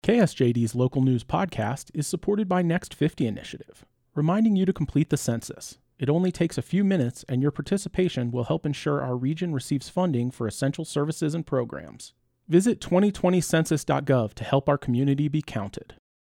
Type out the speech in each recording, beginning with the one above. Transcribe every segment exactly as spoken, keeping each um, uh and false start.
K S J D's local news podcast is supported by Next fifty Initiative, reminding you to complete the census. It only takes a few minutes, and your participation will help ensure our region receives funding for essential services and programs. Visit twenty twenty census dot gov to help our community be counted.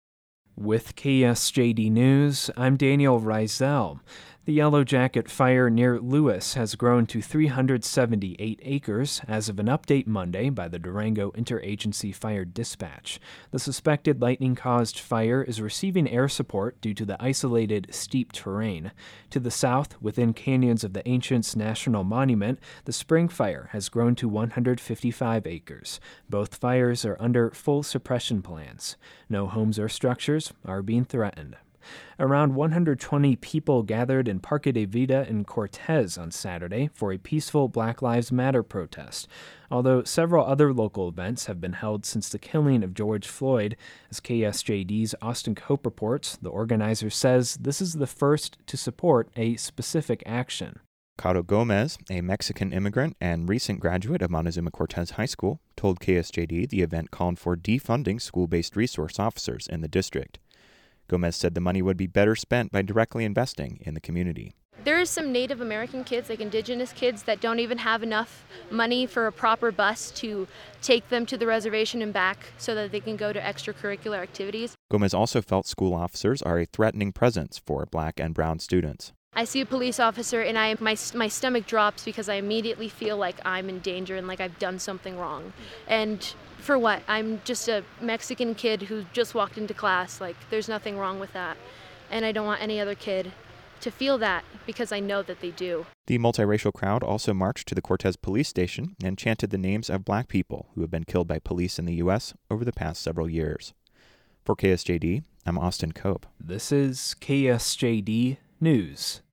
With K S J D News, I'm Daniel Reisel. The Yellow Jacket fire near Lewis has grown to three hundred seventy-eight acres as of an update Monday by the Durango Interagency Fire Dispatch. The suspected lightning-caused fire is receiving air support due to the isolated, steep terrain. To the south, within canyons of the Ancients National Monument, the spring fire has grown to one hundred fifty-five acres. Both fires are under full suppression plans. No homes or structures are being threatened. Around one hundred twenty people gathered in Parque de Vida in Cortez on Saturday for a peaceful Black Lives Matter protest, although several other local events have been held since the killing of George Floyd. As K S J D's Austin Cope reports, the organizer says this is the first to support a specific action. Caro Gomez, a Mexican immigrant and recent graduate of Montezuma Cortez High School, told K S J D the event called for defunding school-based resource officers in the district. Gomez said the money would be better spent by directly investing in the community. There are some Native American kids, like indigenous kids, that don't even have enough money for a proper bus to take them to the reservation and back so that they can go to extracurricular activities. Gomez also felt school officers are a threatening presence for Black and brown students. I see a police officer and I my my stomach drops because I immediately feel like I'm in danger and like I've done something wrong. And for what? I'm just a Mexican kid who just walked into class. Like, there's nothing wrong with that. And I don't want any other kid to feel that because I know that they do. The multiracial crowd also marched to the Cortez police station and chanted the names of Black people who have been killed by police in the U S over the past several years. For K S J D, I'm Austin Cope. This is K S J D News.